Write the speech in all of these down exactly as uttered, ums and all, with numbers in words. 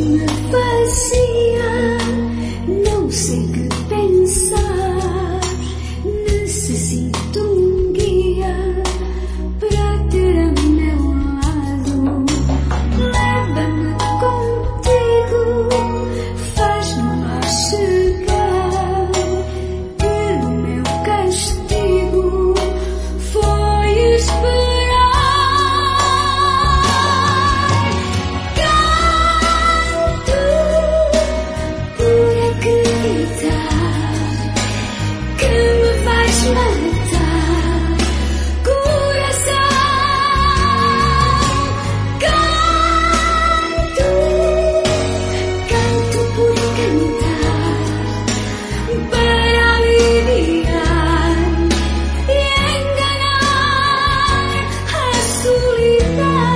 me fazia não sei que pensar. Necessito um guia para ter a meu lado. Leva-me contigo, faz-me lá chegar. Que o meu castigo foi esperar. Canto por acreditar que me vais matar, coração. Canto, canto por cantar, para aliviar e enganar a solidão.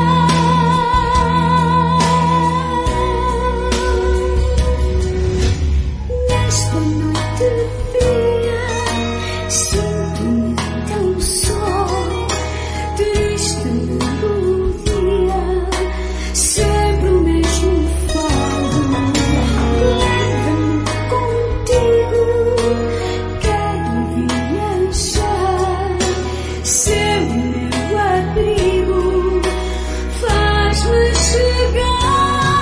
Nesta noite fria sinto-me tão só, triste melodia, sempre o mesmo fado. Leva-me contigo, quero viajar. Seu meu abrigo faz-me chegar.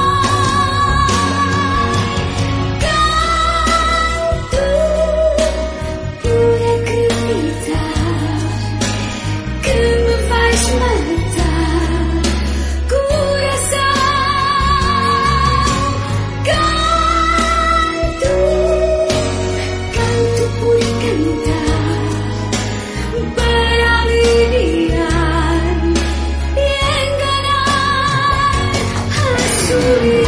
Canto por acreditar que me vais matar, coração. Canto, canto por cantar, para aliviar e enganar a solidão.